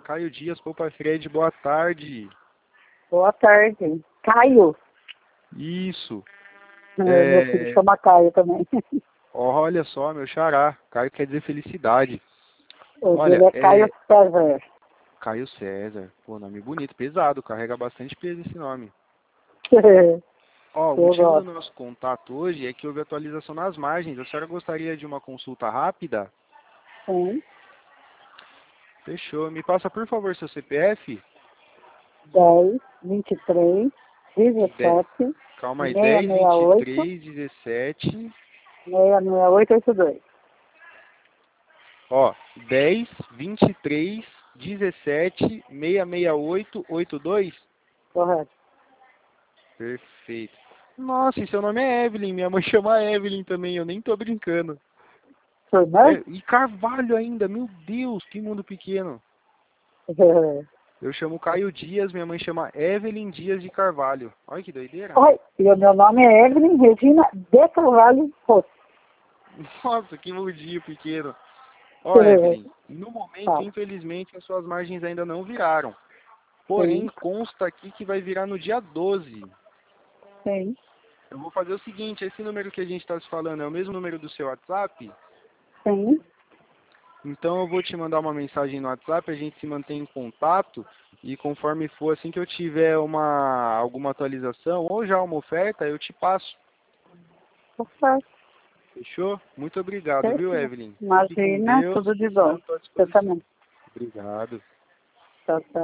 Caio Dias, Poupa Fred, boa tarde. Boa tarde. Caio? Isso. Meu filho chama Caio também. Olha só, meu xará. Caio quer dizer felicidade. O Olha, dele é Caio César. Caio César. Pô, nome bonito, pesado. Carrega bastante peso esse nome. Ó, o motivo do nosso contato hoje é que houve atualização nas margens. A senhora gostaria de uma consulta rápida? Sim. Fechou. Me passa, por favor, seu CPF. 10, 23, 17, Calma aí, 10, 668, 23, 17... 66882. Ó, 10, 23, 17, 668, 82? Correto. Perfeito. Nossa, e seu nome é Evelyn. Minha mãe chama Evelyn também, eu nem tô brincando. Sua irmã? E Carvalho ainda, meu Deus, que mundo pequeno. Eu chamo Caio Dias, minha mãe chama Evelyn Dias de Carvalho. Olha que doideira. Oi, e o meu nome é Evelyn Regina de Carvalho Rosso. Nossa, que mundinho pequeno. Ó, Evelyn, no momento, infelizmente, as suas margens ainda não viraram. Porém, consta aqui que vai virar no dia 12. Sim. Eu vou fazer o seguinte, esse número que a gente está se falando é o mesmo número do seu WhatsApp? Sim. Então eu vou te mandar uma mensagem no WhatsApp, a gente se mantém em contato e conforme for, assim que eu tiver alguma atualização ou já uma oferta, eu te passo. Certo. Fechou? Muito obrigado, viu, Evelyn? Imagina, tudo de bom. Estou à Eu disposição. também. Obrigado. Tchau, tchau.